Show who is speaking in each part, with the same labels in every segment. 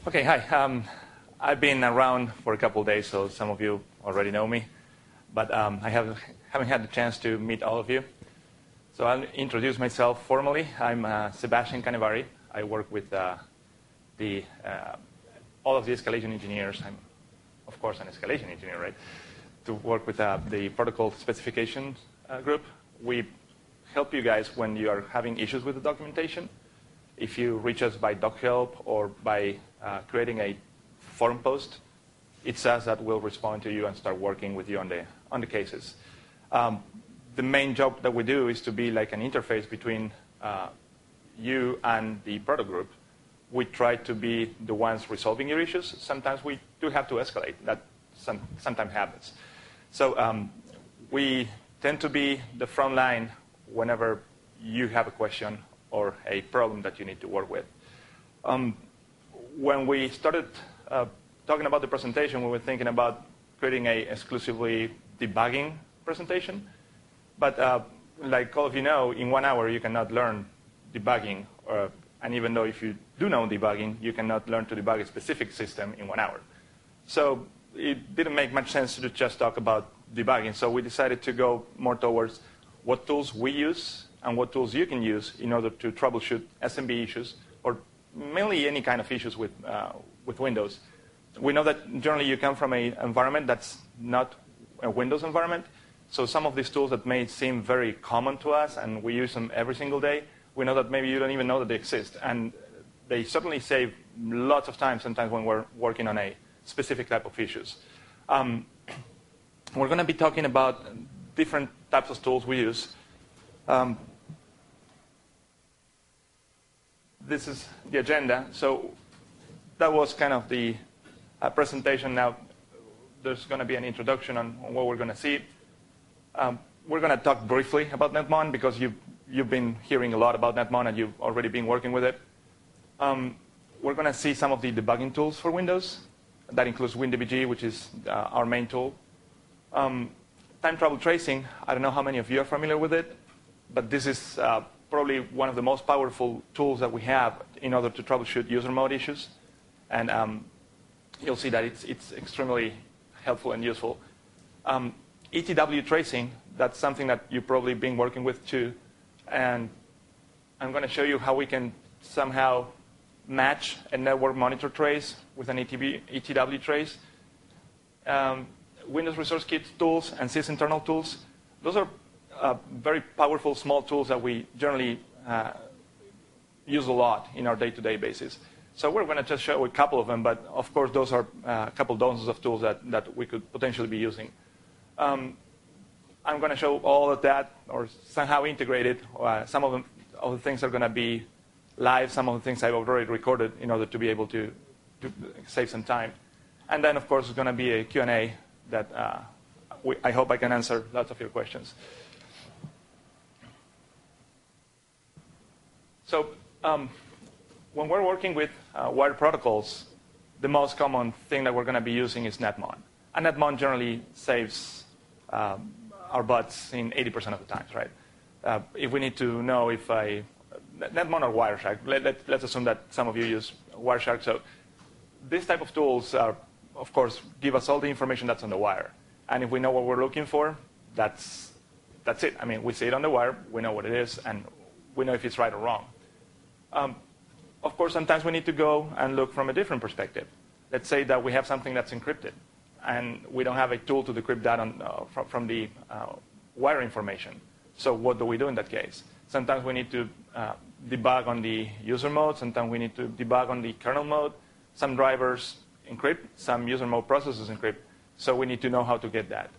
Speaker 1: Okay, hi. I've been around for a couple of days, so some of you already know me, but I haven't had the chance to meet all of you. So I'll introduce myself formally. I'm Sebastian Canevari. I work with all of the escalation engineers. I'm, of course, an escalation engineer, right? To work with the protocol specification group. We help you guys when you are having issues with the documentation. If you reach us by doc help or by creating a forum post, it's us that will respond to you and start working with you on the cases. The main job that we do is to be like an interface between you and the product group. We try to be the ones resolving your issues. Sometimes we do have to escalate. That sometimes happens. So we tend to be the front line whenever you have a question or a problem that you need to work with. When we started talking about the presentation, we were thinking about creating an exclusively debugging presentation. But like all of you know, in 1 hour you cannot learn debugging. And even though if you do know debugging, you cannot learn to debug a specific system in 1 hour. So it didn't make much sense to just talk about debugging. So we decided to go more towards what tools we use and what tools you can use in order to troubleshoot SMB issues, or mainly any kind of issues with Windows. We know that generally you come from an environment that's not a Windows environment. So some of these tools that may seem very common to us and we use them every single day, we know that maybe you don't even know that they exist. And they certainly save lots of time sometimes when we're working on a specific type of issues. We're going to be talking about different types of tools we use. This is the agenda. So that was kind of the presentation. Now there's going to be an introduction on what we're going to see. We're going to talk briefly about Netmon because you've been hearing a lot about Netmon and you've already been working with it. We're going to see some of the debugging tools for Windows. That includes WinDBG, which is our main tool. Time travel tracing, I don't know how many of you are familiar with it, but this is probably one of the most powerful tools that we have in order to troubleshoot user mode issues. And you'll see that it's extremely helpful and useful. ETW tracing, that's something that you've probably been working with too. And I'm going to show you how we can somehow match a network monitor trace with an ETW trace. Windows Resource Kit tools and sysinternal tools, those are very powerful small tools that we generally use a lot in our day-to-day basis. So we're going to just show a couple of them, but of course those are a couple dozens of tools that we could potentially be using. I'm going to show all of that or somehow integrated. Some of the things are going to be live. Some of the things I've already recorded in order to be able to save some time. And then, of course, there's going to be a Q&A that I hope I can answer lots of your questions. So when we're working with wired protocols, the most common thing that we're going to be using is Netmon. And Netmon generally saves our butts in 80% of the times, right? If we need to know if Netmon or Wireshark, let's assume that some of you use Wireshark. So this type of tools are, of course, give us all the information that's on the wire. And if we know what we're looking for, that's it. I mean, we see it on the wire, we know what it is, and we know if it's right or wrong. Of course, sometimes we need to go and look from a different perspective. Let's say that we have something that's encrypted, and we don't have a tool to decrypt that from the wire information. So what do we do in that case? Sometimes we need to debug on the user mode. Sometimes we need to debug on the kernel mode. Some drivers encrypt. Some user mode processes encrypt. So we need to know how to get that.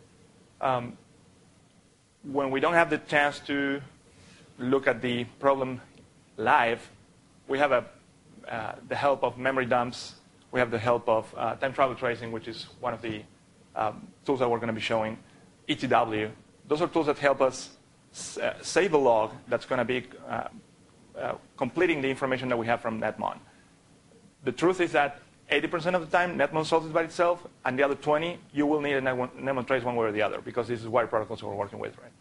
Speaker 1: When we don't have the chance to look at the problem live, we have the help of memory dumps. We have the help of time travel tracing, which is one of the tools that we're going to be showing. ETW. Those are tools that help us save a log that's going to be completing the information that we have from Netmon. The truth is that 80% of the time, Netmon solves it by itself, and the other 20, you will need a Netmon trace one way or the other, because this is wired protocols we're working with, right?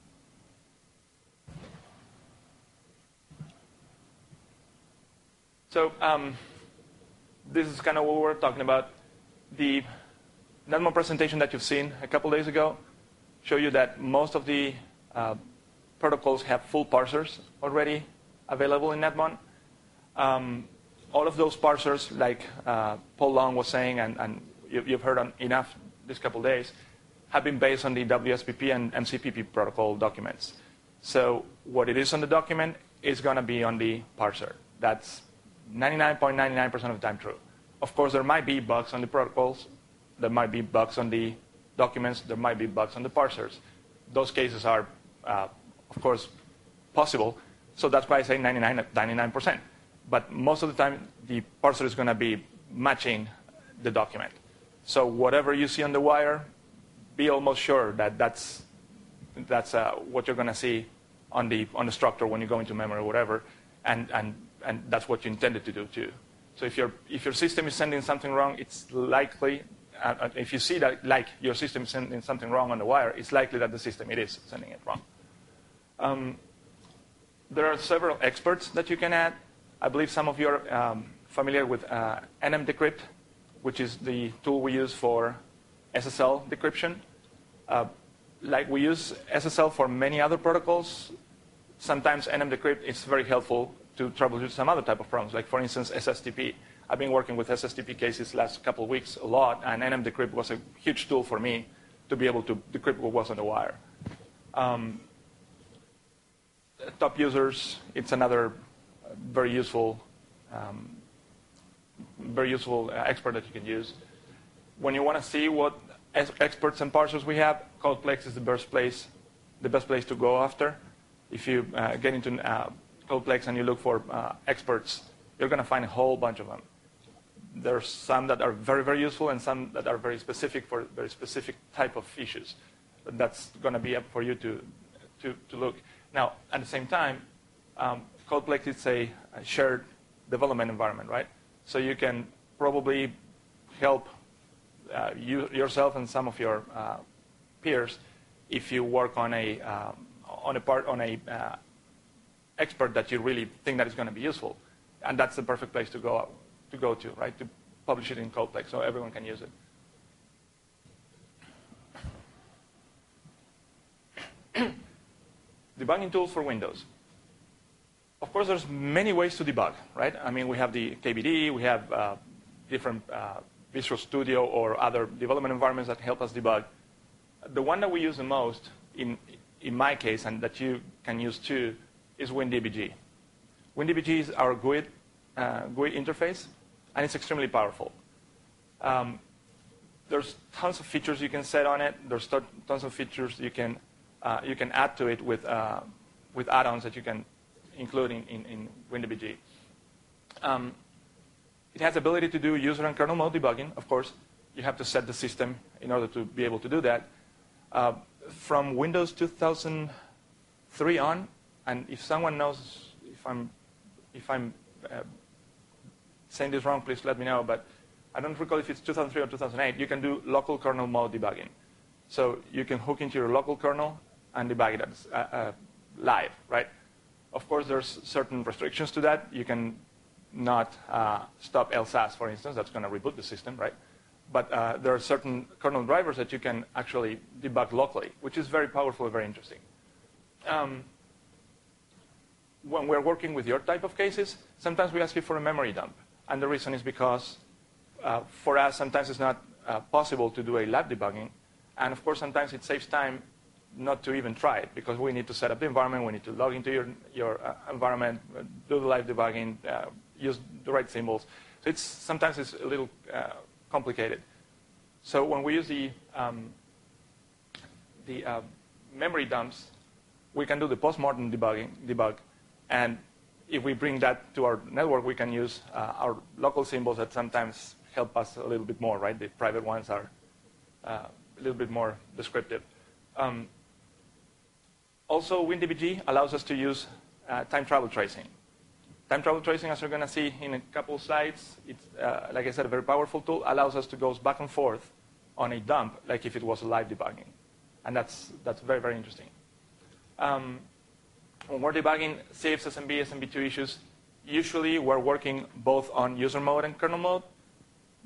Speaker 1: So this is kind of what we're talking about. The netmon presentation that you've seen a couple days ago show you that most of the protocols have full parsers already available in netmon. All of those parsers, like Paul Long was saying, and you've heard enough this couple days, have been based on the WSPP and MCPP protocol documents. So what it is on the document is going to be on the parser. That's 99.99% of the time true. Of course, there might be bugs on the protocols. There might be bugs on the documents. There might be bugs on the parsers. Those cases are, of course, possible. So that's why I say 99%. But most of the time, the parser is going to be matching the document. So whatever you see on the wire, be almost sure that that's what you're going to see on the structure when you go into memory or whatever, and that's what you intended to do too. So if your system is sending something wrong, it's likely, if you see that like your system is sending something wrong on the wire, it's likely that the system it is sending it wrong. There are several experts that you can add. I believe some of you are familiar with NMDecrypt, which is the tool we use for SSL decryption. Like we use SSL for many other protocols, sometimes NMDecrypt is very helpful to troubleshoot some other type of problems, like for instance SSTP. I've been working with SSTP cases last couple of weeks a lot, and NMDecrypt was a huge tool for me to be able to decrypt what was on the wire. Top users, it's another very useful expert that you can use. When you want to see what experts and parsers we have, CodePlex is the best place to go after. If you get into CodePlex and you look for experts, you're going to find a whole bunch of them. There's some that are very, very useful and some that are very specific for very specific type of issues. But that's going to be up for you to look. Now, at the same time, CodePlex is a shared development environment, right? So you can probably help yourself and some of your peers if you work on a expert that you really think that is going to be useful, and that's the perfect place to go to, right? To publish it in CodePlex so everyone can use it. Debugging tools for Windows. Of course, there's many ways to debug, right? I mean, we have the KVD, we have different Visual Studio or other development environments that help us debug. The one that we use the most, in my case, and that you can use too, is WinDBG. WinDBG is our GUI interface, and it's extremely powerful. There's tons of features you can set on it. There's tons of features you can add to it with add-ons that you can include in WinDBG. It has the ability to do user and kernel mode debugging. Of course, you have to set the system in order to be able to do that. From Windows 2003 on, and if someone knows if I'm saying this wrong, please let me know. But I don't recall if it's 2003 or 2008. You can do local kernel mode debugging. So you can hook into your local kernel and debug it live, right? Of course, there's certain restrictions to that. You can not stop LSASS, for instance. That's going to reboot the system, right? But there are certain kernel drivers that you can actually debug locally, which is very powerful and very interesting. When we're working with your type of cases, sometimes we ask you for a memory dump. And the reason is because for us, sometimes it's not possible to do a live debugging. And of course, sometimes it saves time not to even try it, because we need to set up the environment, we need to log into your environment, do the live debugging, use the right symbols. So sometimes it's a little complicated. So when we use the memory dumps, we can do the postmortem debug, and if we bring that to our network, we can use our local symbols that sometimes help us a little bit more, right? The private ones are a little bit more descriptive. Also, WinDBG allows us to use time travel tracing. Time travel tracing, as you're going to see in a couple of slides, it's, like I said, a very powerful tool, allows us to go back and forth on a dump, like if it was live debugging. And that's very, very interesting. When we're debugging CFS, SMB, SMB2 issues, usually we're working both on user mode and kernel mode.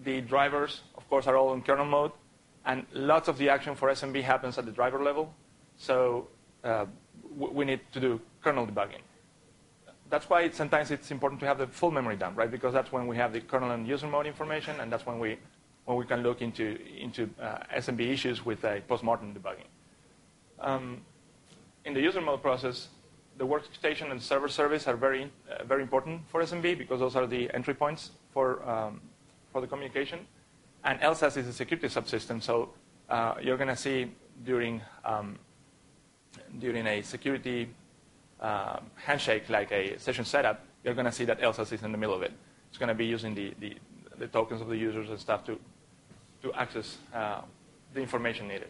Speaker 1: The drivers, of course, are all in kernel mode, and lots of the action for SMB happens at the driver level. So we need to do kernel debugging. That's why sometimes it's important to have the full memory dump, right? Because that's when we have the kernel and user mode information, and that's when we can look into SMB issues with a post-mortem debugging. In the user mode process, the workstation and server service are very important for SMB because those are the entry points for the communication. And LSASS is a security subsystem, so you're going to see during a security handshake, like a session setup, you're going to see that LSASS is in the middle of it. It's going to be using the tokens of the users and stuff to access the information needed.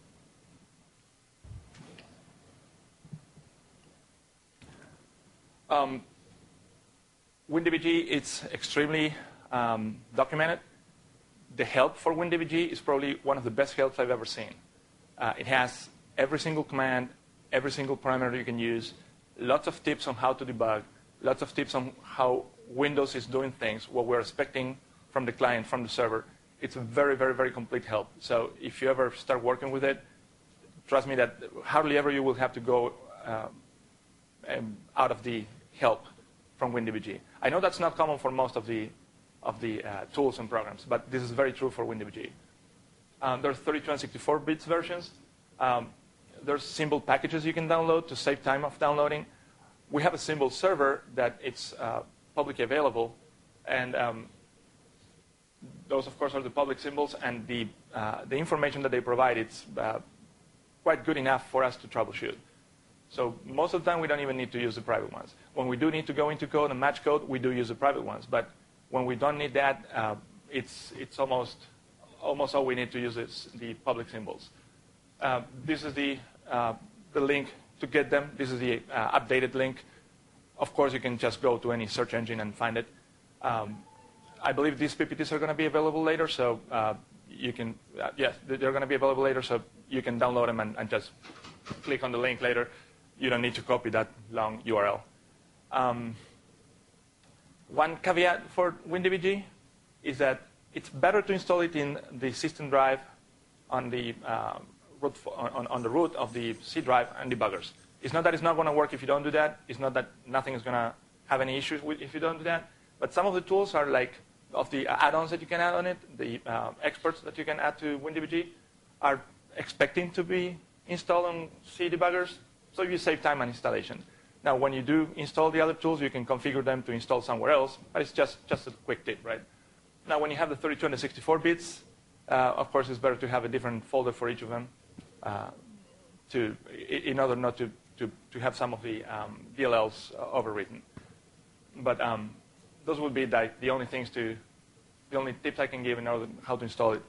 Speaker 1: WinDBG, it's extremely documented. The help for WinDBG is probably one of the best helps I've ever seen. It has every single command, every single parameter you can use, lots of tips on how to debug, lots of tips on how Windows is doing things, what we're expecting from the client, from the server. It's a very, very, very complete help. So if you ever start working with it, trust me that hardly ever you will have to go out of the help from WinDBG. I know that's not common for most of the tools and programs, but this is very true for WinDBG. There's 32 and 64 bits versions. There's symbol packages you can download to save time of downloading. We have a symbol server that it's publicly available, and those, of course, are the public symbols, and the information that they provide, it's quite good enough for us to troubleshoot. So most of the time, we don't even need to use the private ones. When we do need to go into code and match code, we do use the private ones. But when we don't need that, it's almost all we need to use is the public symbols. This is the link to get them. This is the updated link. Of course, you can just go to any search engine and find it. I believe these PPTs are going to be available later, so you can, yes, they're going to be available later, so you can download them and just click on the link later. You don't need to copy that long URL. One caveat for WinDBG is that it's better to install it in the system drive on the root of the C drive and debuggers. It's not that it's not going to work if you don't do that. It's not that nothing is going to have any issues if you don't do that. But some of the tools are like, of the add-ons that you can add on it, the experts that you can add to WinDBG are expecting to be installed on C debuggers, so you save time on installation. Now, when you do install the other tools, you can configure them to install somewhere else, but it's just a quick tip, right? Now, when you have the 32 and the 64 bits, of course, it's better to have a different folder for each of them in order not to have some of the DLLs overwritten. But those would be like the only tips I can give in order how to install it.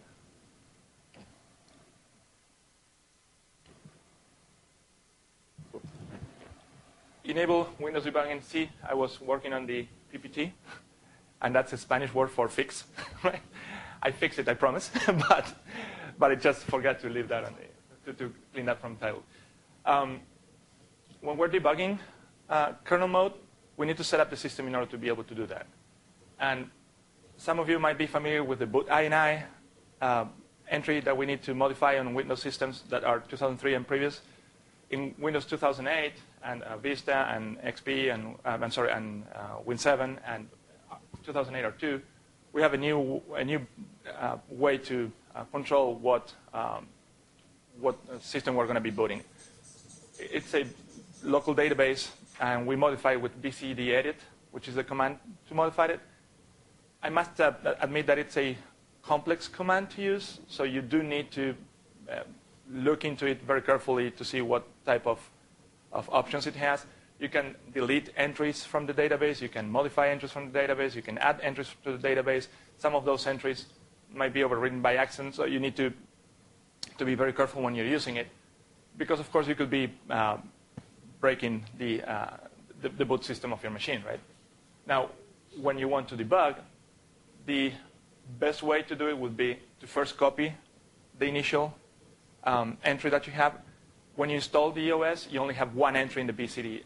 Speaker 1: Enable Windows debug in C. I was working on the PPT, and that's a Spanish word for fix. Right? I fixed it, I promise, but I just forgot to leave that on to clean that from the title. When we're debugging kernel mode, we need to set up the system in order to be able to do that. And some of you might be familiar with the boot INI entry that we need to modify on Windows systems that are 2003 and previous. In Windows 2008 and Vista and XP and Win 7 and 2008 R2, we have a new way to control what system we're going to be booting. It's a local database, and we modify it with bcdedit, which is the command to modify it. I must admit that it's a complex command to use, so you do need to look into it very carefully to see what type of options it has. You can delete entries from the database. You can modify entries from the database. You can add entries to the database. Some of those entries might be overwritten by accident, so you need to be very careful when you're using it, because, of course, you could be breaking the boot system of your machine, right? Now, when you want to debug, the best way to do it would be to first copy the initial entry that you have. When you install the OS, you only have one entry in the BCD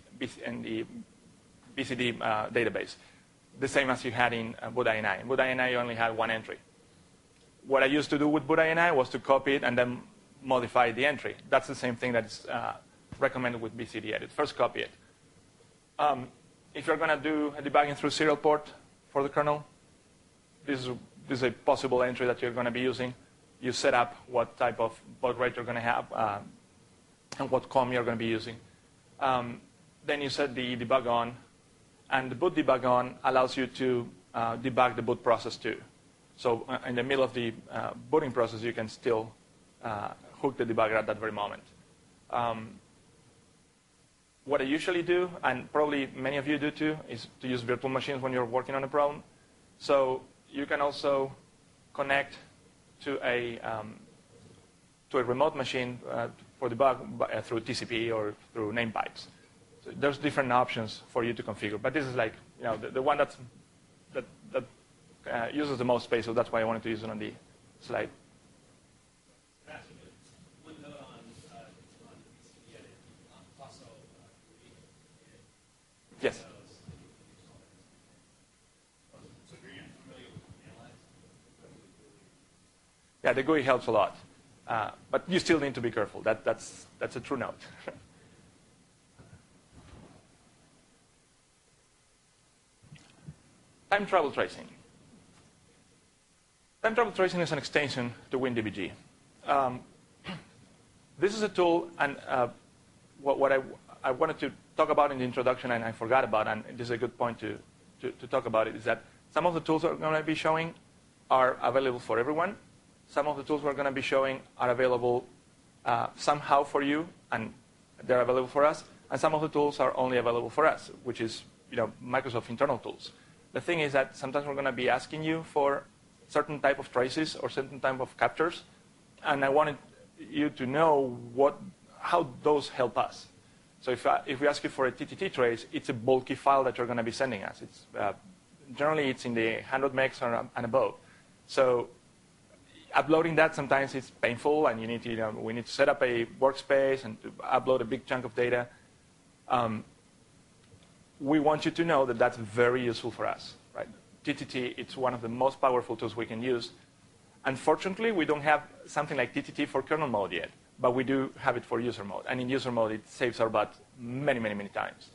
Speaker 1: database, the same as you had in boot INI. In boot INI, you only had one entry. what I used to do with boot.ini was to copy it and then modify the entry. That's the same thing that's recommended with BCDedit. First copy it. If you're going to do a debugging through serial port for the kernel, this is a possible entry that you're going to be using. You set up what type of baud rate you're going to have and what COM you're going to be using. Then you set the debug on, and the boot debug on allows you to debug the boot process too. So in the middle of the booting process, you can still hook the debugger at that very moment. What I usually do, and probably many of you do too, is to use virtual machines when you're working on a problem. So you can also connect to a remote machine for debug through TCP or through name pipes. So there's different options for you to configure, but this is like the one that uses the most space, so that's why I wanted to use it on the slide. Yes. Yeah, the GUI helps a lot, but you still need to be careful. That's a true note. Time travel tracing. Time travel tracing is an extension to WinDBG. This is a tool, and what I wanted to talk about in the introduction, and I forgot about, and this is a good point to talk about it, is that some of the tools we're going to be showing are available for everyone. Some of the tools we're going to be showing are available somehow for you, and they're available for us. And some of the tools are only available for us, which is Microsoft internal tools. The thing is that sometimes we're going to be asking you for certain type of traces or certain type of captures, and I wanted you to know how those help us. So if we ask you for a TTT trace, it's a bulky file that you're going to be sending us. Generally, it's in the 100 megs and above. So uploading that sometimes is painful, and we need to set up a workspace and to upload a big chunk of data. We want you to know that that's very useful for us. Right? TTT, it's one of the most powerful tools we can use. Unfortunately, we don't have something like TTT for kernel mode yet, but we do have it for user mode. And in user mode, it saves our butt many, many, many times.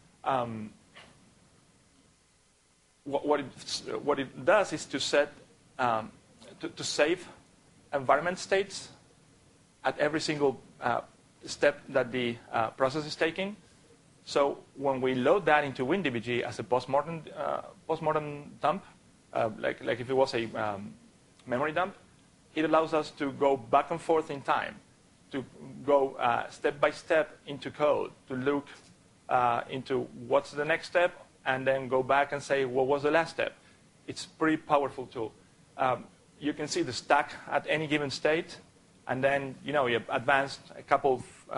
Speaker 1: What it does is to set to save environment states at every single step that the process is taking. So when we load that into WinDBG as a postmortem dump, like if it was a memory dump, it allows us to go back and forth in time, to go step by step into code, to look into what's the next step, and then go back and say, what was the last step? It's a pretty powerful tool. You can see the stack at any given state, and then you advanced a couple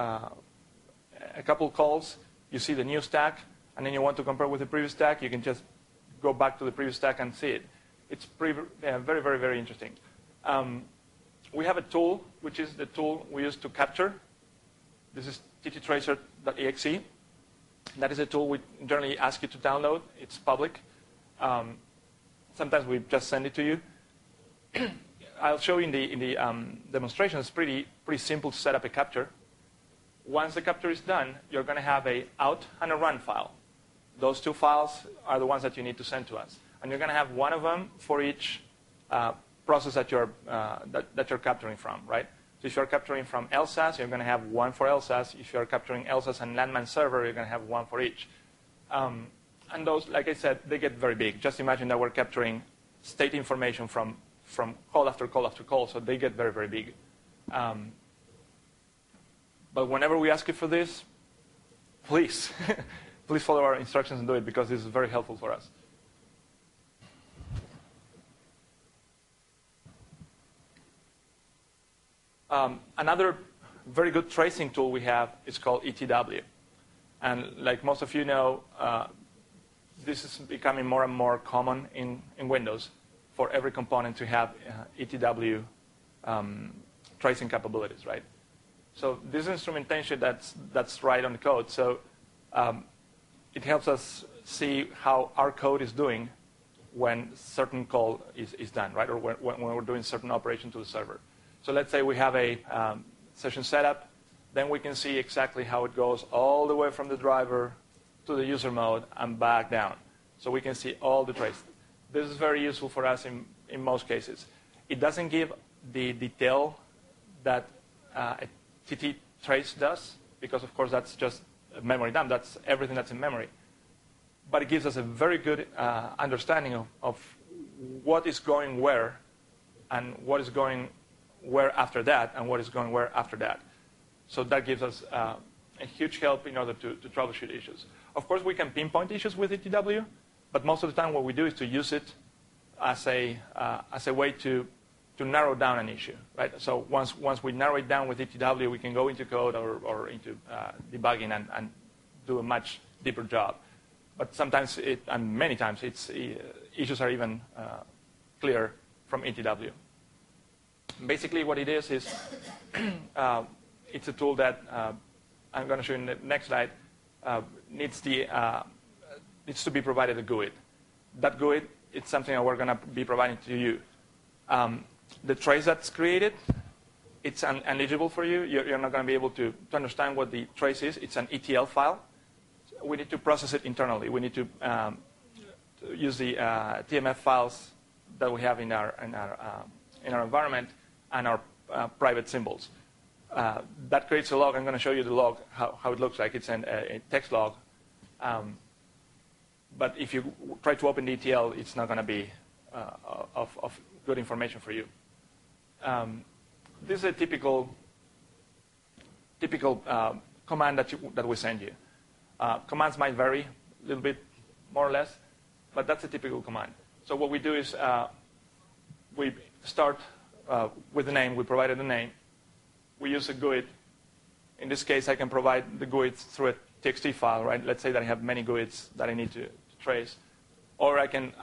Speaker 1: calls, you see the new stack, and then you want to compare with the previous stack, you can just go back to the previous stack and see it. It's very, very, very interesting. We have a tool, which is the tool we use to capture. This is tttracer.exe. That is a tool we generally ask you to download. It's public. Sometimes we just send it to you. I'll show you in the demonstration. It's pretty simple to set up a capture. Once the capture is done, you're going to have a out and a run file. Those two files are the ones that you need to send to us. And you're going to have one of them for each process that you're capturing from, right? So if you're capturing from LSASS, you're going to have one for LSASS. If you're capturing LSASS and Landman server, you're going to have one for each. And those, like I said, they get very big. Just imagine that we're capturing state information from call after call after call, so they get very, very big. But whenever we ask you for this, please, please follow our instructions and do it, because this is very helpful for us. Another very good tracing tool we have is called ETW. And like most of you know, this is becoming more and more common in Windows for every component to have ETW tracing capabilities, right? So this instrumentation that's right on the code. So it helps us see how our code is doing when certain call is done, right? Or when we're doing certain operation to the server. So let's say we have a session setup, then we can see exactly how it goes all the way from the driver to the user mode and back down. So we can see all the traces. This is very useful for us in most cases. It doesn't give the detail that a TT trace does, because of course that's just a memory dump. That's everything that's in memory. But it gives us a very good understanding of what is going where, and what is going where after that, and what is going where after that. So that gives us a huge help in order to troubleshoot issues. Of course, we can pinpoint issues with ETW, but most of the time what we do is to use it as a way to narrow down an issue, right? So once we narrow it down with ETW, we can go into code or into debugging and do a much deeper job. But sometimes, and many times, issues are even clear from ETW. Basically, what it is it's a tool that I'm going to show you in the next slide. Needs to be provided a GUID. That GUID, it's something that we're going to be providing to you. The trace that's created, it's unlegible for you. You're not going to be able to understand what the trace is. It's an ETL file. We need to process it internally. We need to use the TMF files that we have in our environment and our private symbols. That creates a log. I'm going to show you the log, how it looks like. It's a text log. But if you try to open the ETL, it's not going to be of good information for you. This is a typical command that we send you. Commands might vary a little bit more or less, but that's a typical command. So what we do is we start with the name. We provided the name. We use a GUID. In this case, I can provide the GUID through a TXT file, right? Let's say that I have many GUIDs that I need to trace. Or I can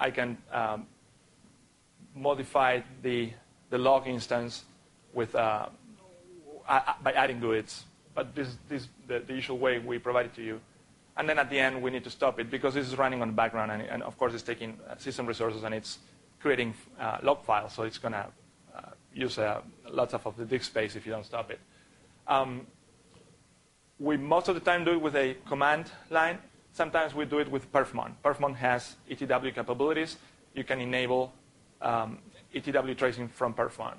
Speaker 1: modify the log instance with by adding GUIDs. But this is the usual way we provide it to you. And then at the end, we need to stop it because this is running on the background. And of course, it's taking system resources, and it's creating log files. So it's going to use lots of the disk space if you don't stop it. We most of the time do it with a command line. Sometimes we do it with perfmon. Perfmon has ETW capabilities. You can enable ETW tracing from perfmon.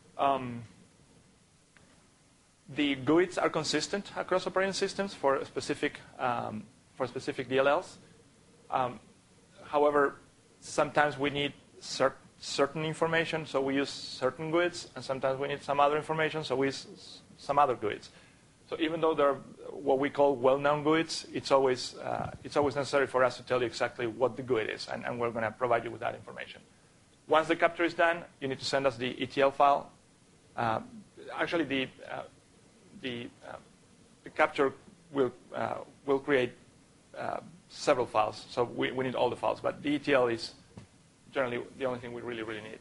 Speaker 1: The GUIDs are consistent across operating systems for specific DLLs. However, sometimes we need certain information, so we use certain GUIDs, and sometimes we need some other information, so we use some other GUIDs. So even though they're what we call well-known GUIDs, it's always necessary for us to tell you exactly what the GUID is, and we're going to provide you with that information. Once the capture is done, you need to send us the ETL file. Actually, the capture will create several files, so we need all the files. But the ETL is generally the only thing we really need.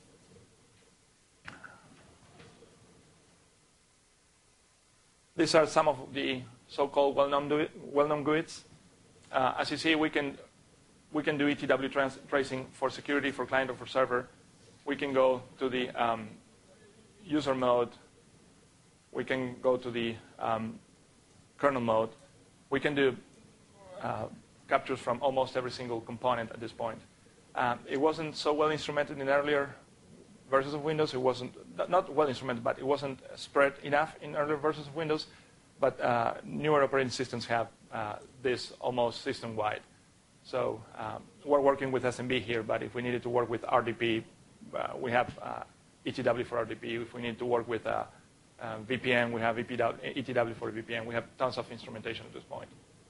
Speaker 1: These are some of the so-called well-known GUIDs. As you see, we can do ETW tracing for security, for client, or for server. We can go to the user mode. We can go to the kernel mode. We can do captures from almost every single component at this point. It wasn't so well instrumented in earlier versions of Windows. It wasn't not well instrumented, but it wasn't spread enough in earlier versions of Windows. But newer operating systems have this almost system-wide. So we're working with SMB here, but if we needed to work with RDP, we have ETW for RDP. If we need to work with VPN, we have ETW for VPN. We have tons of instrumentation at this point.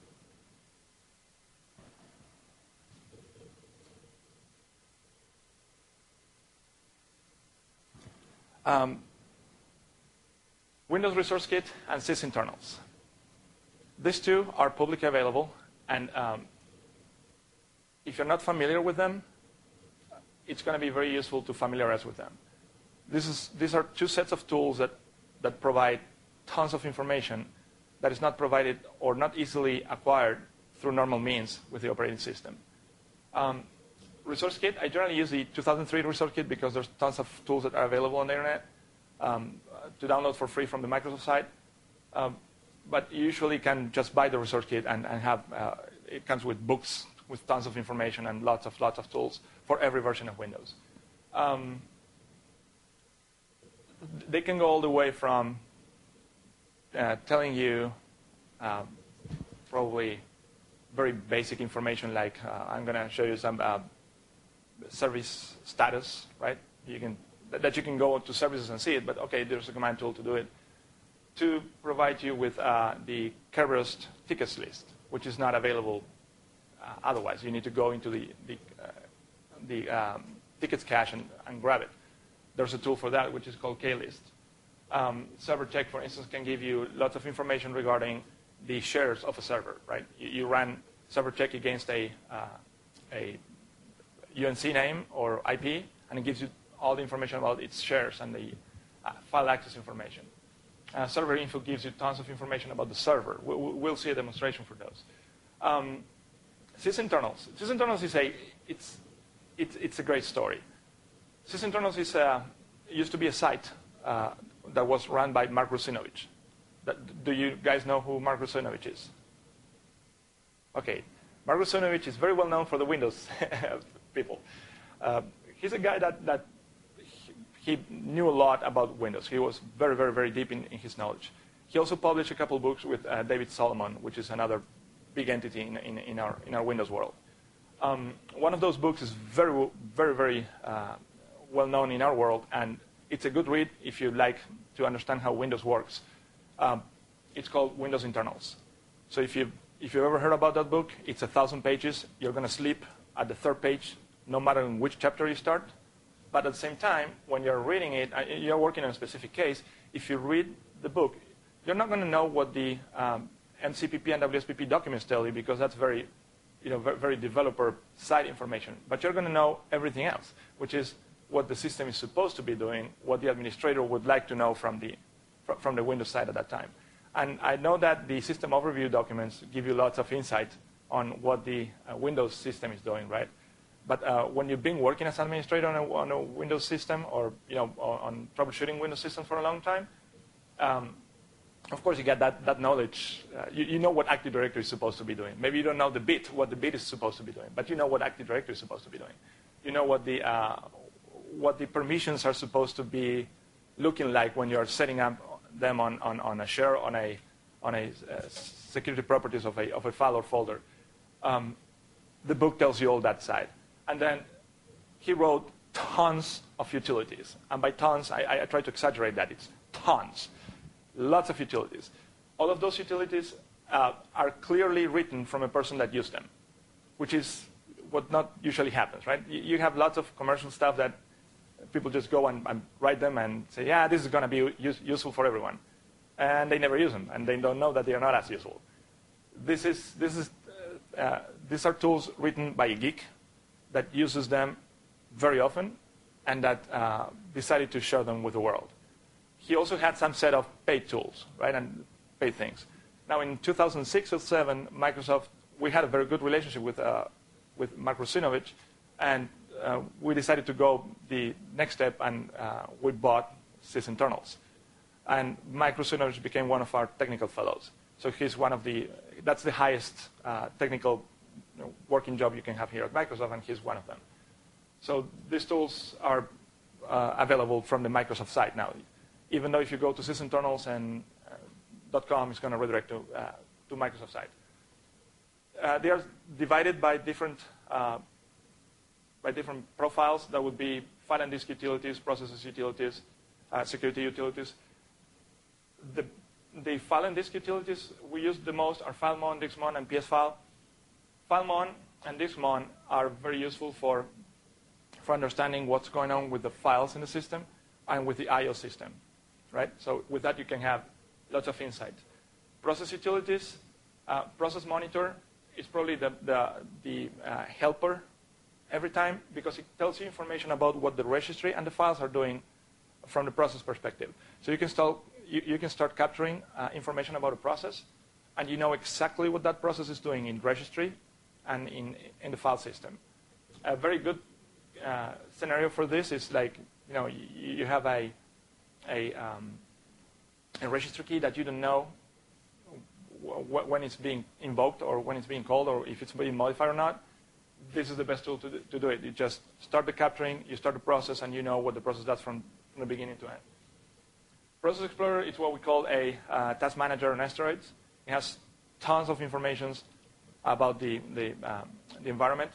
Speaker 1: Windows Resource Kit and sysinternals. These two are publicly available, and if you're not familiar with them, it's going to be very useful to familiarize with them. These are two sets of tools that provide tons of information that is not provided or not easily acquired through normal means with the operating system. resource kit, I generally use the 2003 resource kit because there's tons of tools that are available on the internet to download for free from the Microsoft site. But you usually can just buy the resource kit and have, it comes with books with tons of information and lots of tools for every version of Windows. They can go all the way from telling you probably very basic information like I'm going to show you some service status, right? That you can go to services and see it, but okay, there's a command tool to do it. To provide you with the Kerberos tickets list, which is not available otherwise. You need to go into the tickets cache and grab it. There's a tool for that, which is called KList. Server check, for instance, can give you lots of information regarding the shares of a server, right? You run server check against a UNC name or IP, and it gives you all the information about its shares and the file access information. Server info gives you tons of information about the server. We'll see a demonstration for those. Sysinternals. Sysinternals is it's a great story. Sysinternals used to be a site that was run by Mark Russinovich. Do you guys know who Mark Russinovich is? Okay, Mark Russinovich is very well known for the Windows people. He's a guy that he knew a lot about Windows. He was very, very, very deep in his knowledge. He also published a couple books with David Solomon, which is another big entity in our Windows world. One of those books is very, very, very well known in our world, and it's a good read if you like to understand how Windows works. It's called Windows Internals. So if you've ever heard about that book, it's 1,000 pages. You're going to sleep at the third page, no matter in which chapter you start. But at the same time, when you're reading it, you're working on a specific case. If you read the book, you're not going to know what the MCPP and WSPP documents tell you because that's very developer side information. But you're going to know everything else, which is what the system is supposed to be doing, what the administrator would like to know from the Windows side at that time. And I know that the system overview documents give you lots of insight on what the Windows system is doing, right? But when you've been working as an administrator on a Windows system or on troubleshooting Windows systems for a long time, of course you get that knowledge. You know what Active Directory is supposed to be doing. Maybe you don't know what the bit is supposed to be doing, but you know what Active Directory is supposed to be doing. You know what the permissions are supposed to be looking like when you're setting up them on a share, on a security properties of a file or folder. The book tells you all that side. And then he wrote tons of utilities. And by tons, I try to exaggerate that. It's tons. Lots of utilities. All of those utilities are clearly written from a person that used them, which is what not usually happens, right? You have lots of commercial stuff that people just go and write them and say, yeah, this is going to be useful for everyone. And they never use them, and they don't know that they are not as useful. These are tools written by a geek that uses them very often and that decided to share them with the world. He also had some set of paid tools, right, and paid things. Now, in 2006 or 2007, Microsoft, we had a very good relationship with Mark Russinovich, and we decided to go the next step, and we bought Sysinternals. And Mike Russinovich became one of our technical fellows. So he's that's the highest technical working job you can have here at Microsoft, and he's one of them. So these tools are available from the Microsoft site now. Even though if you go to sysinternals and .com, it's going to redirect to Microsoft site. They are divided by different profiles. That would be file and disk utilities, processes utilities, security utilities. The file and disk utilities we use the most are FileMon, DiskMon, and PSFile. FileMon and DiskMon are very useful for understanding what's going on with the files in the system and with the I/O system, right? So with that, you can have lots of insight. Process utilities, Process Monitor is probably the helper every time because it tells you information about what the registry and the files are doing from the process perspective. So you can start capturing information about a process, and you know exactly what that process is doing in registry and in the file system. a very good scenario for this is like, you have a registry key that you don't know when it's being invoked or when it's being called or if it's being modified or not. This is the best tool to do it. You just start the capturing, you start the process, and you know what the process does from the beginning to end. Process Explorer is what we call a task manager on steroids. It has tons of information about the environment.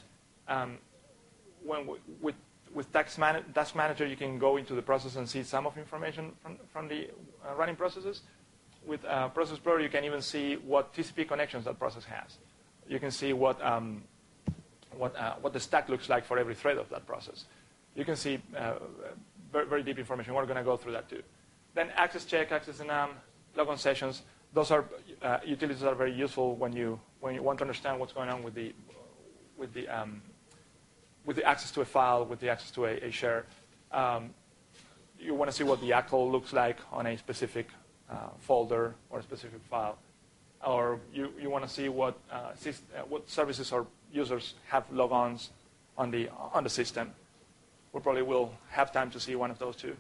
Speaker 1: With Task Manager, you can go into the process and see some of information from the running processes. With Process Explorer, you can even see what TCP connections that process has. You can see what the stack looks like for every thread of that process. You can see very, very deep information. We're going to go through that too. Then access check, access enum, logon sessions. Those are utilities that are very useful when you want to understand what's going on with the access to a file, with the access to a share. You want to see what the ACL looks like on a specific folder or a specific file, or you want to see what services or users have logons on the system. We probably will have time to see one of those too.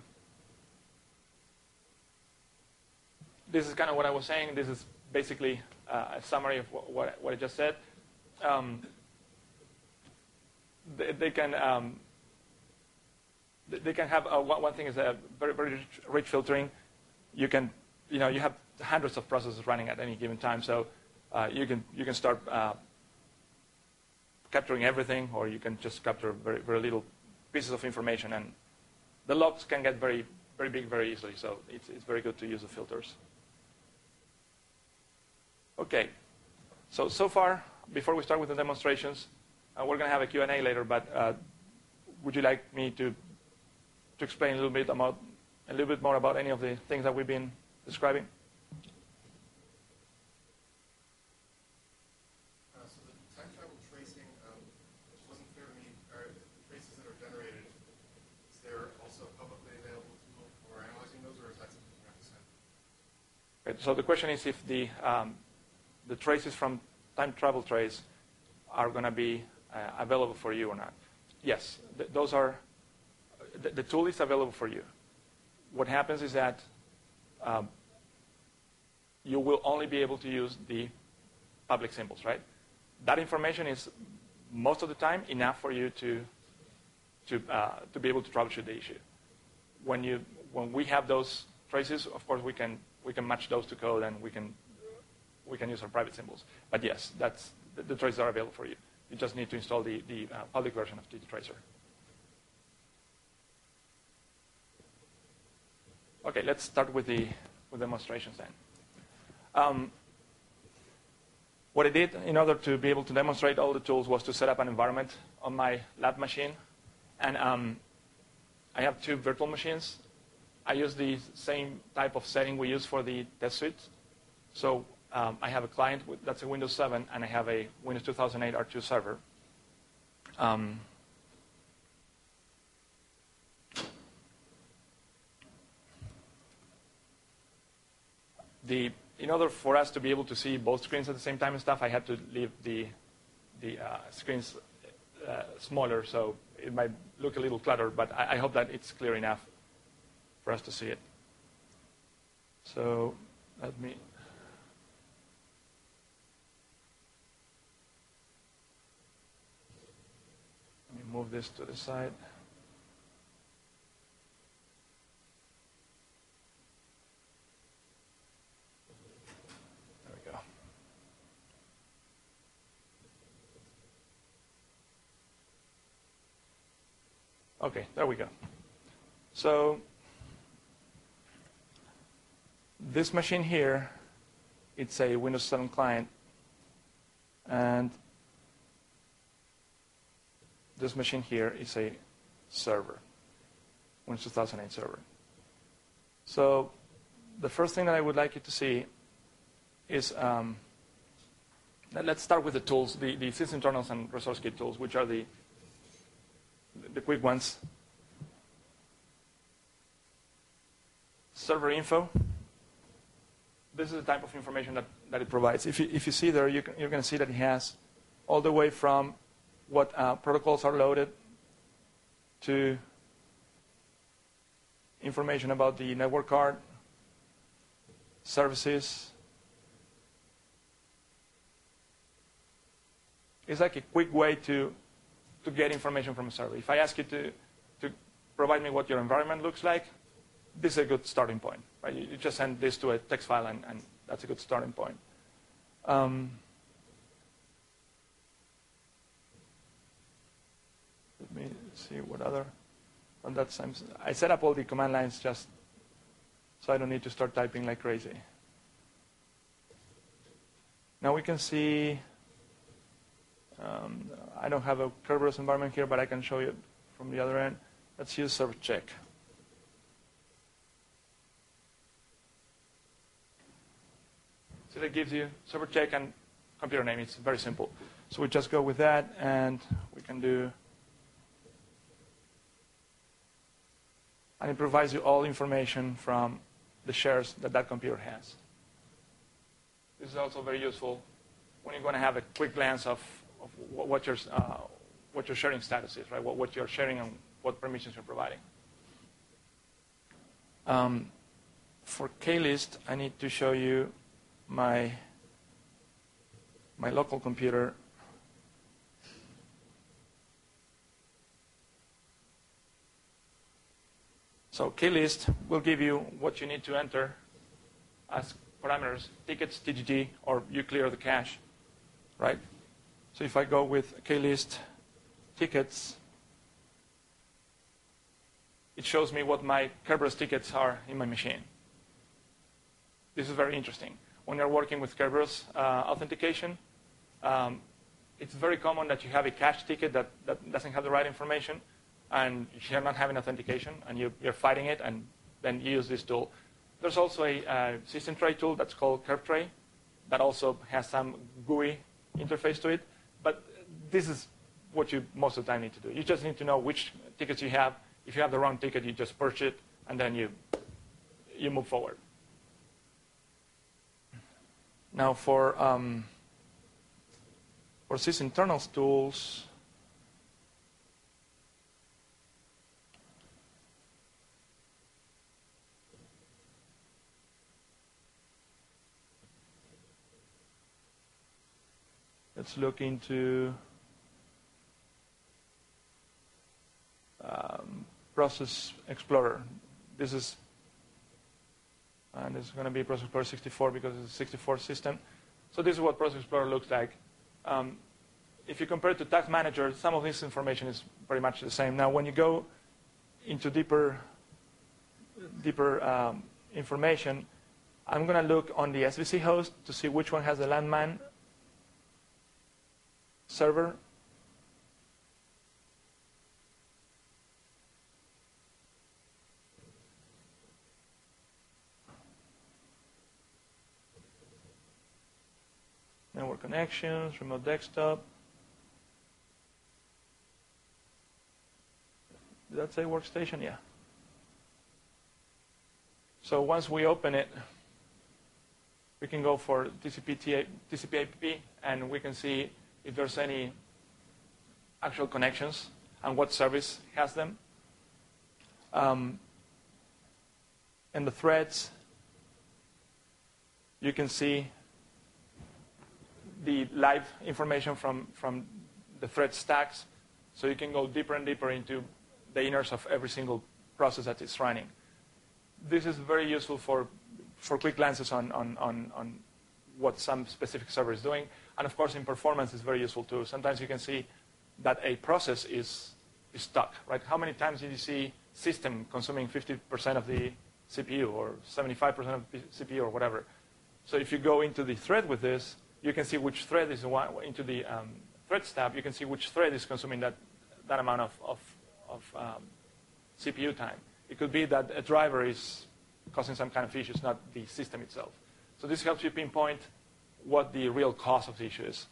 Speaker 1: This is kind of what I was saying. This is basically a summary of what I just said. They can have one thing is a very, very rich filtering. You have hundreds of processes running at any given time, so you can start capturing everything, or you can just capture very, very little pieces of information, and the logs can get very, very big very easily. So it's very good to use the filters. Okay, so far, before we start with the demonstrations, we're going to have a Q&A later, but would you like me to explain a little bit more about any of the things that we've been describing?
Speaker 2: So the time travel tracing, which wasn't clear to me, are the traces that are generated, is there also a publicly available tool for analyzing those, or is that something you have to send?
Speaker 1: Right, so the question is if the traces from time travel trace are going to be available for you or not. Yes, those are. The tool is available for you. What happens is that you will only be able to use the public symbols, right? That information is most of the time enough for you to be able to troubleshoot the issue. When we have those traces, of course we can match those to code and we can use our private symbols. But yes, the traces are available for you. You just need to install the public version of TTTracer. Okay, let's start with the demonstrations then. What I did in order to be able to demonstrate all the tools was to set up an environment on my lab machine. And I have two virtual machines. I use the same type of setting we use for the test suite. So I have a client that's a Windows 7, and I have a Windows 2008 R2 server. In order for us to be able to see both screens at the same time and stuff, I had to leave the screens smaller, so it might look a little cluttered, but I hope that it's clear enough for us to see it. So let me move this to the side. There we go. Okay, there we go. So this machine here, it's a Windows 7 client, and this machine here is a server, Windows 2008 server. So the first thing that I would like you to see is, let's start with the tools, the system internals and resource kit tools, which are the quick ones. Server info. This is the type of information that it provides. If you see there, you're going to see that it has all the way from what protocols are loaded, to information about the network card, services. It's like a quick way to get information from a server. If I ask you to provide me what your environment looks like, this is a good starting point. Right? You just send this to a text file, and that's a good starting point. Let me see what other. On that time, I set up all the command lines just so I don't need to start typing like crazy. Now we can see, I don't have a Kerberos environment here, but I can show you from the other end. Let's use server check. So that gives you server check and computer name. It's very simple. So we just go with that, and we can do. And it provides you all information from the shares that computer has. This is also very useful when you're going to have a quick glance of what your sharing status is, right? What you're sharing and what permissions you're providing. For KList, I need to show you my local computer. So KList will give you what you need to enter as parameters, tickets, TGG, or you clear the cache, right? So if I go with KList tickets, it shows me what my Kerberos tickets are in my machine. This is very interesting. When you're working with Kerberos authentication, it's very common that you have a cache ticket that doesn't have the right information, and you're not having authentication, and you're fighting it, and then you use this tool. There's also a system tray tool that's called KERBTray that also has some GUI interface to it, but this is what you most of the time need to do. You just need to know which tickets you have. If you have the wrong ticket, you just purge it, and then you move forward. Now for sysinternals tools, let's look into Process Explorer. This is going to be Process Explorer 64 because it's a 64 system. So this is what Process Explorer looks like. If you compare it to Task Manager, some of this information is very much the same. Now, when you go into deeper information, I'm going to look on the SVC host to see which one has the landman server. Network connections, remote desktop. Did that say workstation? Yeah. So once we open it, we can go for TCP/IP, and we can see if there's any actual connections and what service has them. And the threads, you can see the live information from the thread stacks, so you can go deeper and deeper into the inners of every single process that is running. This is very useful for quick glances on what some specific server is doing. And of course, in performance, it's very useful too. Sometimes you can see that a process is stuck, right? How many times did you see system consuming 50% of the CPU or 75% of the CPU or whatever? So if you go into the thread with this, you can see which thread is into the threads tab. You can see which thread is consuming that amount of CPU time. It could be that a driver is causing some kind of issues, not the system itself. So this helps you pinpoint what the real cause of the issue is.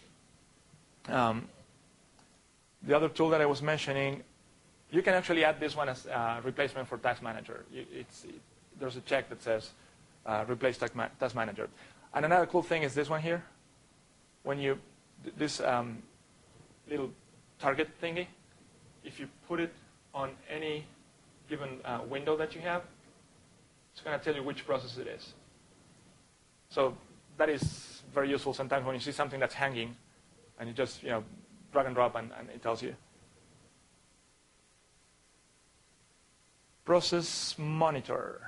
Speaker 1: The other tool that I was mentioning, you can actually add this one as a replacement for Task Manager. There's a check that says replace Task Manager. And another cool thing is this one here. When you, this little target thingy. If you put it on any given window that you have, it's going to tell you which process it is. So that is very useful sometimes when you see something that's hanging, and you just drag and drop, and it tells you. Process monitor.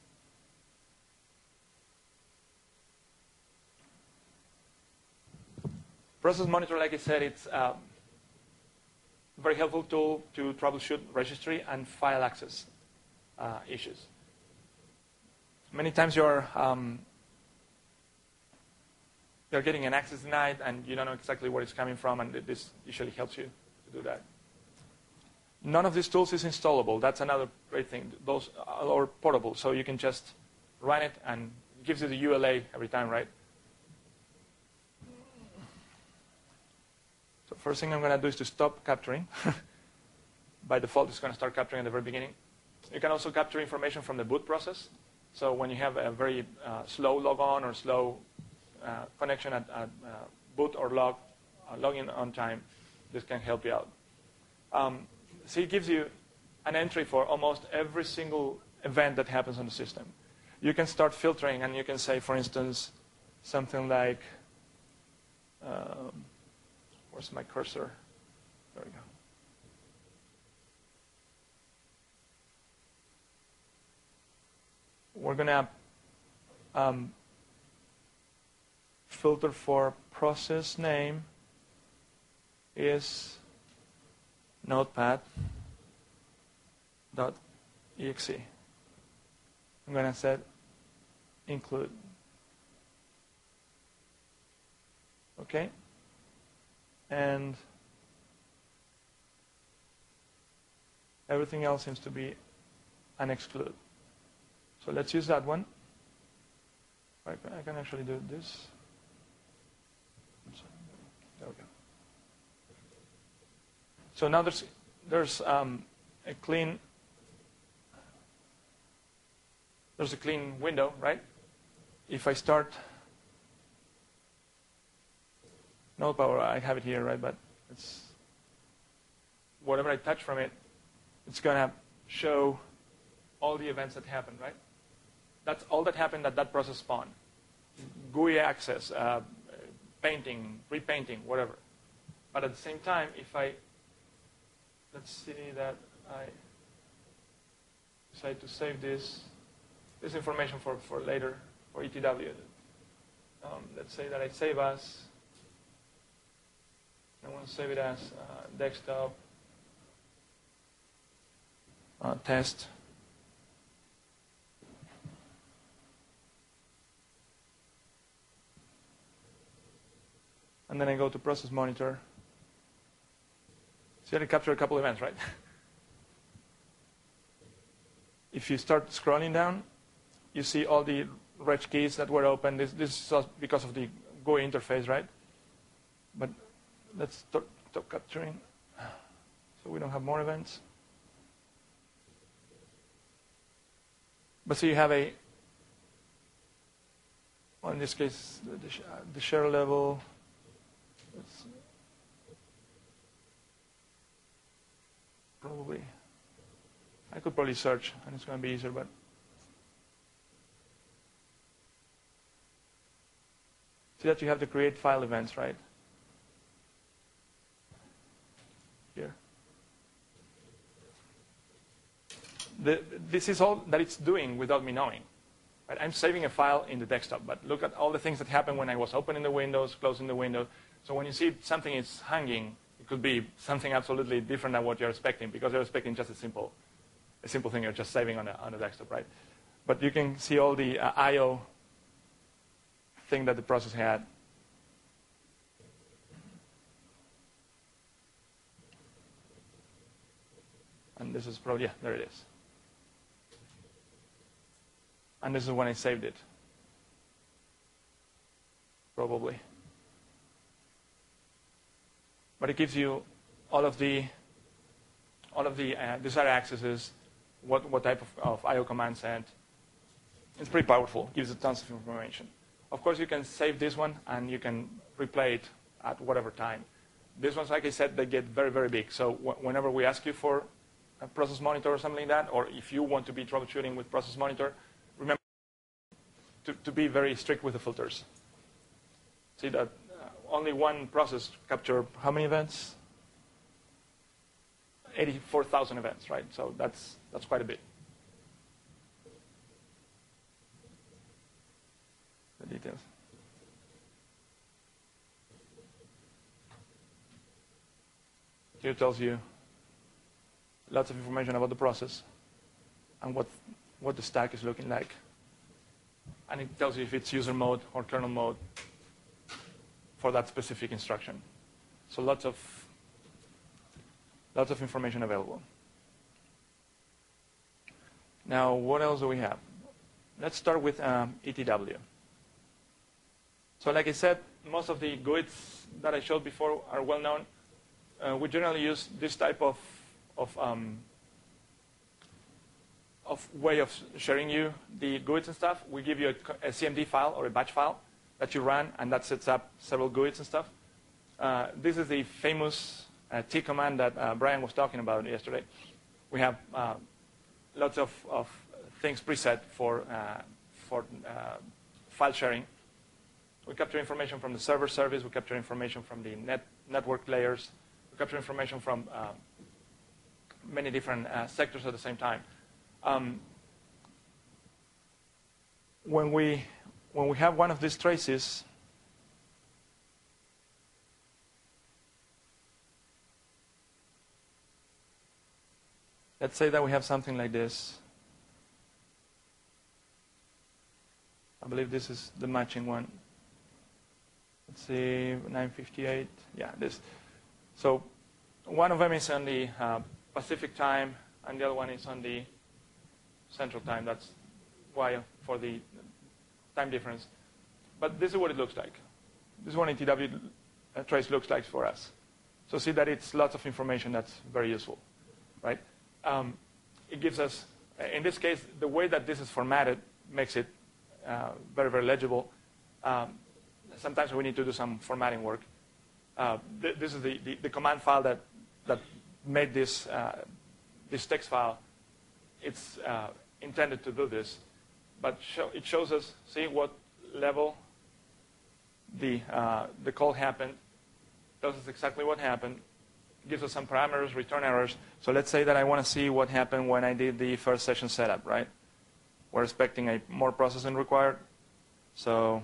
Speaker 1: Process monitor, like I said, it's a very helpful tool to troubleshoot registry and file access issues. Many times you're getting an access denied, and you don't know exactly where it's coming from, and this usually helps you to do that. None of these tools is installable. That's another great thing. Those are portable, so you can just run it, and it gives you the ULA every time, right? So first thing I'm going to do is to stop capturing. By default, it's going to start capturing at the very beginning. You can also capture information from the boot process. So when you have a very slow logon or slow connection at boot or login on time, this can help you out. So it gives you an entry for almost every single event that happens on the system. You can start filtering, and you can say, for instance, something like, where's my cursor? There we go. We're going to filter for process name is notepad.exe. I'm going to set include. Okay? And everything else seems to be an exclude. So let's use that one. I can actually do this. There we go. So now there's a clean window, right? If I start Node Power, I have it here, right? But it's whatever I touch from it, it's going to show all the events that happened, right? That's all that happened at that process spawn. GUI access, painting, repainting, whatever. But at the same time, if let's see that I decide to save this information for later, for ETW. Let's say that I save as, I want to save it as desktop test. And then I go to process monitor. So I capture a couple events, right? If you start scrolling down, you see all the reg keys that were open. This is because of the GUI interface, right? But let's stop capturing so we don't have more events. But so you have in this case, the share level. I could probably search, and it's going to be easier, but see that you have the create file events, right? Here. This is all that it's doing without me knowing. Right? I'm saving a file in the desktop, but look at all the things that happened when I was opening the windows, closing the window. So when you see something is hanging, it could be something absolutely different than what you're expecting, because you're expecting just a simple thing you're just saving on the desktop, right? But you can see all the I/O thing that the process had. And this is probably, yeah, there it is. And this is when I saved it. Probably. But it gives you all of the desired accesses, what type of I/O command sent. It's pretty powerful. Gives you tons of information. Of course, you can save this one, and you can replay it at whatever time. These ones, like I said, they get very, very big. So whenever we ask you for a process monitor or something like that, or if you want to be troubleshooting with process monitor, remember to be very strict with the filters. See that only one process capture how many events? 84,000 events, right? So that's quite a bit. The details. Here tells you lots of information about the process and what the stack is looking like. And it tells you if it's user mode or kernel mode for that specific instruction. So lots of information available. Now, what else do we have? Let's start with ETW. So like I said, most of the GUIDs that I showed before are well known. We generally use this type of way of sharing you the GUIDs and stuff. We give you a CMD file or a batch file that you run, and that sets up several GUIDs and stuff. This is the famous T command that Brian was talking about yesterday. We have lots of things preset for file sharing. We capture information from the server service. We capture information from the network layers. We capture information from many different sectors at the same time. When we have one of these traces, let's say that we have something like this. I believe this is the matching one. Let's see, 958. Yeah, this. So one of them is on the Pacific time, and the other one is on the Central time. That's why for the time difference. But this is what it looks like. This is what ETW trace looks like for us. So see that it's lots of information that's very useful, right? It gives us, in this case, the way that this is formatted makes it very, very legible. Sometimes we need to do some formatting work. This is the command file that made this text file. It's intended to do this, but it shows us, see what level the call happened, tells us exactly what happened, gives us some parameters, return errors. So let's say that I want to see what happened when I did the first session setup, right? We're expecting more processing required. So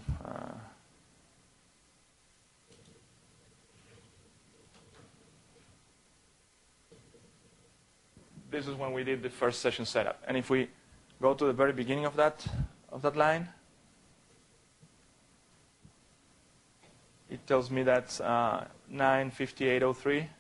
Speaker 1: this is when we did the first session setup. And if we go to the very beginning of that line, it tells me that's 9:58:03.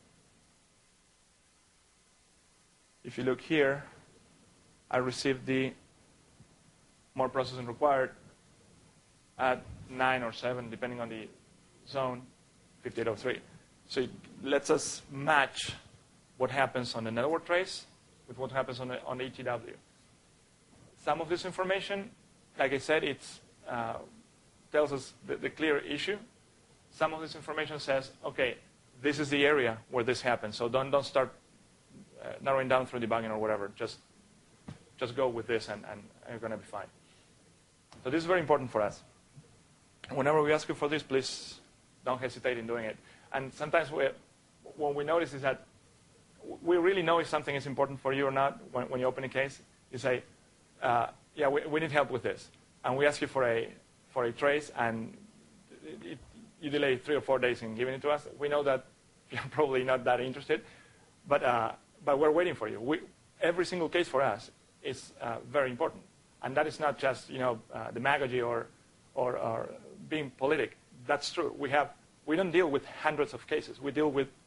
Speaker 1: If you look here, I received the more processing required at 9 or 7, depending on the zone, 58:03. So it lets us match what happens on the network trace with what happens on the ETW. Some of this information, like I said, it tells us the clear issue. Some of this information says, okay, this is the area where this happens. So don't start narrowing down through debugging or whatever. Just go with this, and you're going to be fine. So this is very important for us. Whenever we ask you for this, please don't hesitate in doing it. And sometimes what we notice is that we really know if something is important for you or not when you open a case. You say, yeah, we need help with this. And we ask you for a trace, and you delay 3 or 4 days in giving it to us. We know that you're probably not that interested, but we're waiting for you. Every single case for us is very important. And that is not just demagogy or being politic. That's true. We don't deal with hundreds of cases. We deal with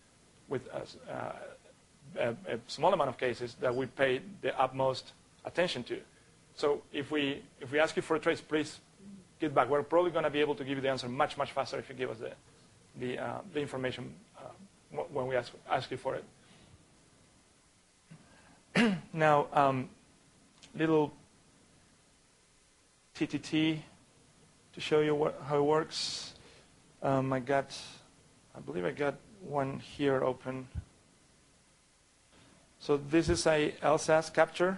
Speaker 1: a small amount of cases that we pay the utmost attention to. So if we ask you for a trace, please get back. We're probably going to be able to give you the answer much, much faster if you give us the information when we ask you for it. Now, little TTT to show you how it works. I got I believe I got one here open. So this is a LSAS capture.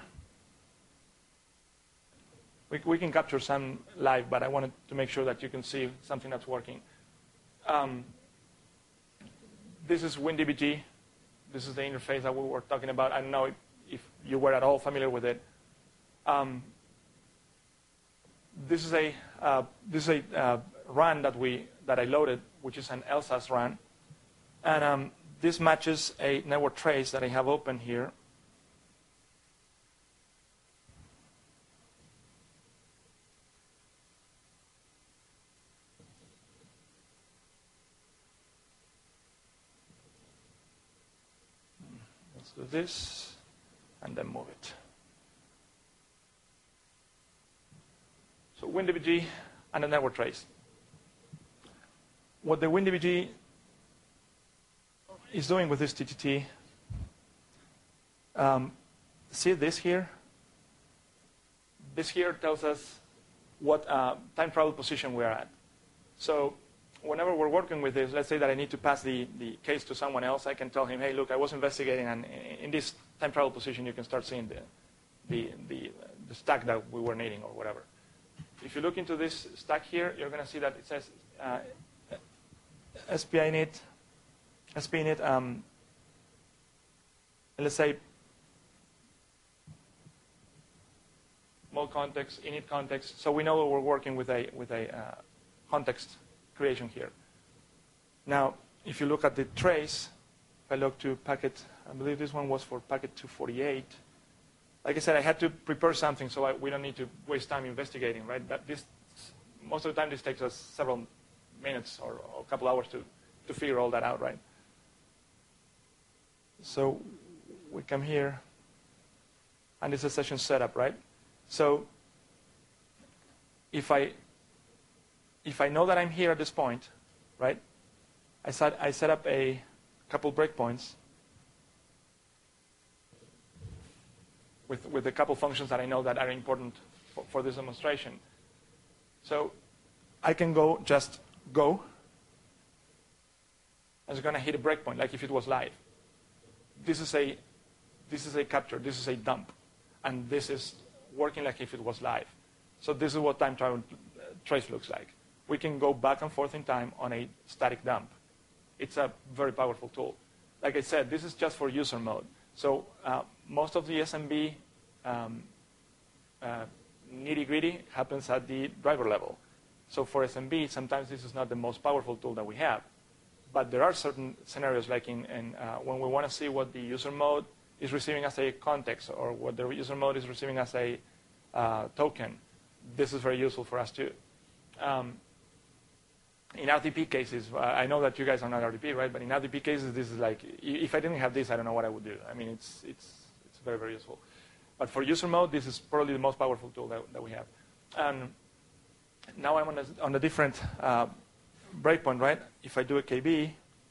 Speaker 1: We can capture some live, but I wanted to make sure that you can see something that's working. This is WinDBG. This is the interface that we were talking about. I don't know if you were at all familiar with it. This is a run that I loaded, which is an LSAS run, and this matches a network trace that I have open here. Let's do this, and then move it. So WinDBG and a network trace. What the WinDBG is doing with this TTT, see this here? This here tells us what time travel position we are at. So whenever we're working with this, let's say that I need to pass the case to someone else, I can tell him, hey, look, I was investigating, and in this time travel position, you can start seeing the stack that we were needing or whatever. If you look into this stack here, you're going to see that it says SPINIT, let's say mode context, init context. So we know that we're working with a context creation here. Now, if you look at the trace, if I look to packet, I believe this one was for packet 248. Like I said, I had to prepare something so we don't need to waste time investigating, right? Most of the time, this takes us several minutes or a couple hours to figure all that out, right? So we come here, and it's a session setup, right? So if I know that I'm here at this point, right, I set up a couple breakpoints with a couple functions that I know that are important for this demonstration. So I can just go. I'm going to hit a breakpoint, like if it was live. This is a capture. This is a dump, and this is working like if it was live. So this is what time travel trace looks like. We can go back and forth in time on a static dump. It's a very powerful tool. Like I said, this is just for user mode. So most of the SMB nitty-gritty happens at the driver level. So for SMB, sometimes this is not the most powerful tool that we have. But there are certain scenarios, like when we want to see what the user mode is receiving as a context or what the user mode is receiving as a token. This is very useful for us too. In RDP cases, I know that you guys are not RDP, right? But in RDP cases, this is like, if I didn't have this, I don't know what I would do. I mean, it's very, very useful. But for user mode, this is probably the most powerful tool that we have. And now I'm on a different breakpoint, right? If I do a KB,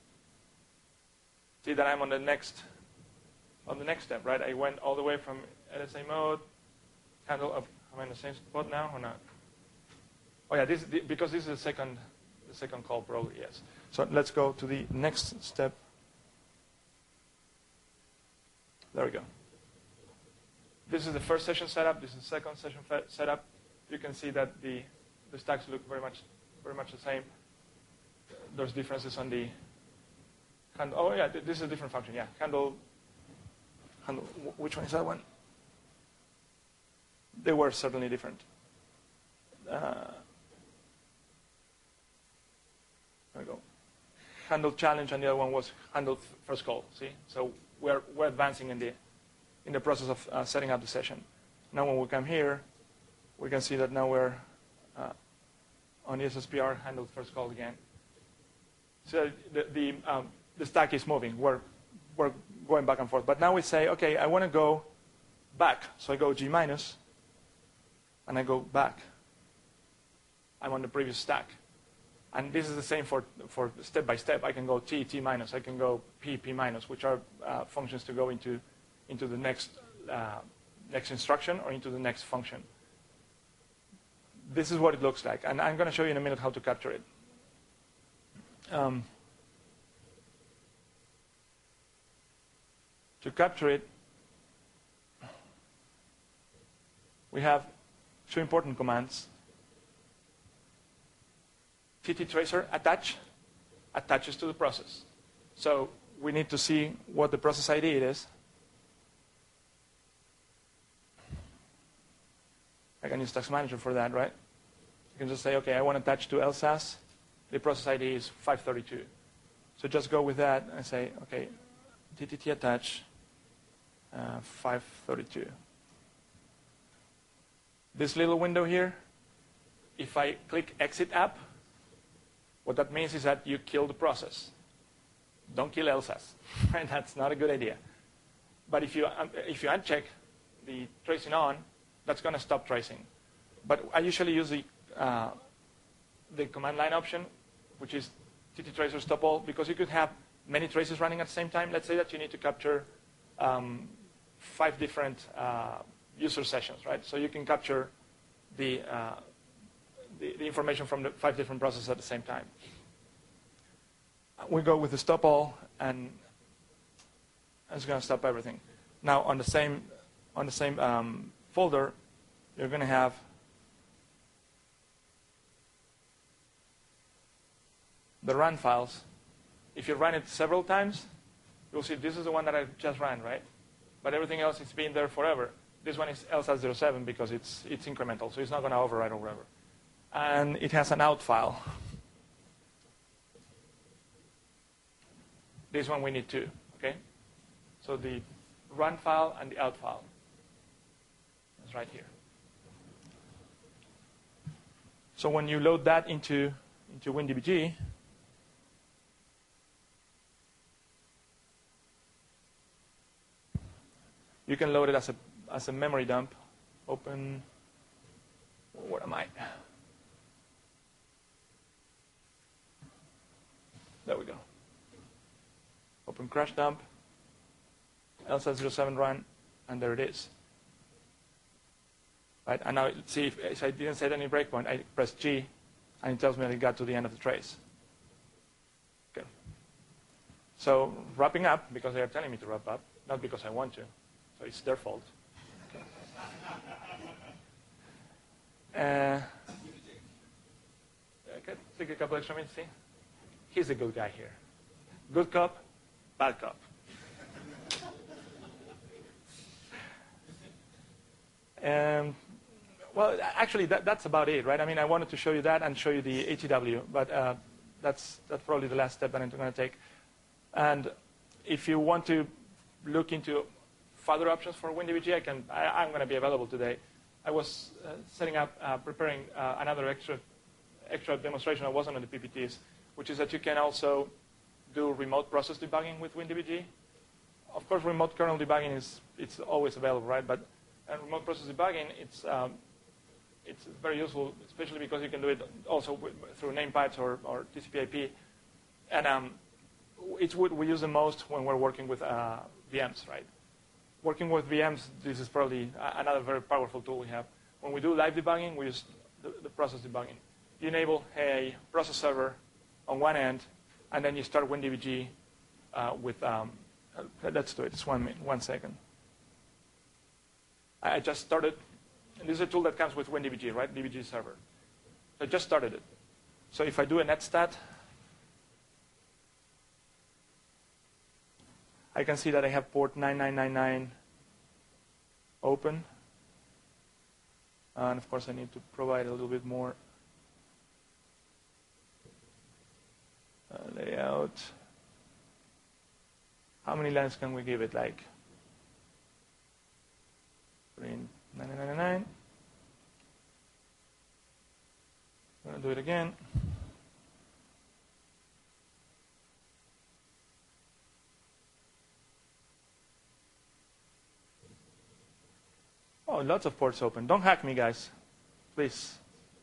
Speaker 1: see that I'm on the next step, right? I went all the way from LSA mode, handle of, am I in the same spot now or not? Oh yeah, because this is the second call probably, yes. So let's go to the next step. There we go. This is the first session setup. This is the second session setup. You can see that the stacks look very much the same. There's differences on the handle. Oh yeah, this is a different function. Yeah, handle. Which one is that one? They were certainly different. There we go. Handle challenge, and the other one was handle first call. See, so we're advancing in the process of setting up the session. Now when we come here, we can see that now we're on the SSPR handle first call again. So the stack is moving. We're going back and forth. But now we say, okay, I want to go back. So I go G minus, and I go back. I'm on the previous stack. And this is the same for step by step. I can go T minus. I can go P minus, which are functions to go into the next instruction or into the next function. This is what it looks like. And I'm going to show you in a minute how to capture it. To capture it, we have two important commands. tttracer attach attaches to the process. So we need to see what the process ID it is. I can use Task Manager for that, right? You can just say, okay, I want to attach to LSAS. The process ID is 532. So just go with that and say, okay, ttt attach 532. This little window here, if I click Exit App, what that means is that you kill the process. Don't kill LSAS. Right? That's not a good idea. But if you uncheck the tracing on, that's going to stop tracing. But I usually use the command line option, which is tttracer stop all, because you could have many traces running at the same time. Let's say that you need to capture 5 different user sessions, right? So you can capture the information from the 5 different processes at the same time. We go with the stop all, and it's going to stop everything. Now on the same folder, you're going to have the run files. If you run it several times, you'll see this is the one that I just ran, right? But everything else has been there forever. This one is LSAS07 because it's incremental, so it's not going to override or whatever. And it has an out file. This one we need too, okay? So the run file and the out file is right here. So when you load that into WinDBG, you can load it as a memory dump. Open, where am I? There we go. Open crash dump, LSAS07 run, and there it is. Right, and now let's see if I didn't set any breakpoint, I press G, and it tells me that it got to the end of the trace. Okay. So wrapping up, because they are telling me to wrap up, not because I want to. So it's their fault. Okay, take a couple extra minutes, see? He's a good guy here. Good cop, bad cop. Well, actually, that's about it, right? I mean, I wanted to show you that and show you the ATW, but that's probably the last step that I'm going to take. And if you want to look into further options for WinDBG, I'm going to be available today. I was setting up, preparing another extra demonstration that wasn't on the PPTs, which is that you can also do remote process debugging with WinDBG. Of course, remote kernel debugging it's always available, right? But remote process debugging, it's very useful, especially because you can do it also through namepads or TCP/IP. And it's what we use the most when we're working with VMs, right? Working with VMs, this is probably another very powerful tool we have. When we do live debugging, we use the process debugging. You enable a process server on one end, and then you start WinDBG with, let's do it, just 1 second. I just started, and this is a tool that comes with WinDBG, right? DBG server. I just started it. So if I do a netstat, I can see that I have port 9999 open. And of course, I need to provide a little bit more layout. How many lines can we give it? Like, print 9999. I'm going to do it again. Oh, lots of ports open. Don't hack me, guys. Please.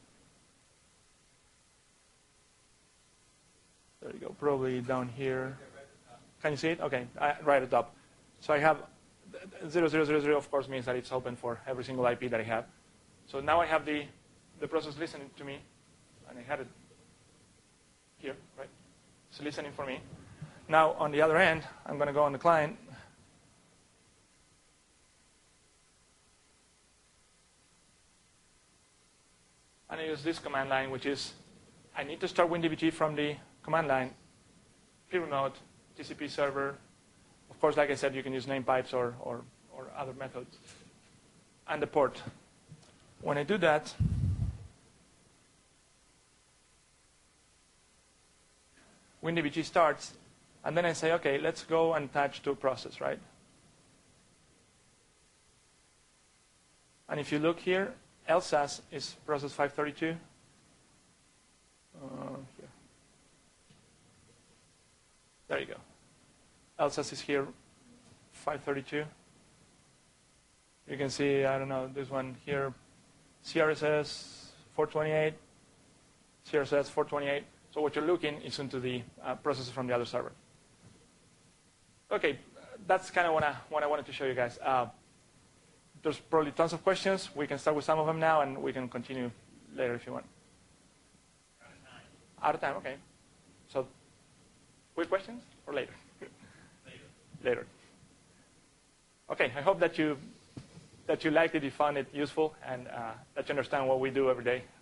Speaker 1: There you go. Probably down here. Can you see it? Okay, right at the top. So I have 0000, of course, means that it's open for every single IP that I have. So now I have the process listening to me, and I had it here, right? It's listening for me. Now, on the other end, I'm going to go on the client, and I use this command line, which is I need to start WinDBG from the command line, preremote, TCP server. Of course, like I said, you can use name pipes or other methods. And the port. When I do that, WinDBG starts, and then I say, OK, let's go and attach to a process, right? And if you look here, LSAS is process 532. Here. There you go. LSAS is here, 532. You can see, I don't know, this one here, CRSS 428, CRSS 428. So what you're looking is into the processes from the other server. OK, that's kind of what I wanted to show you guys. There's probably tons of questions. We can start with some of them now, and we can continue later if you want.
Speaker 3: Out of time.
Speaker 1: Out of time, OK. So quick questions or later? Later. OK, I hope that you liked it, you found it useful, and that you understand what we do every day.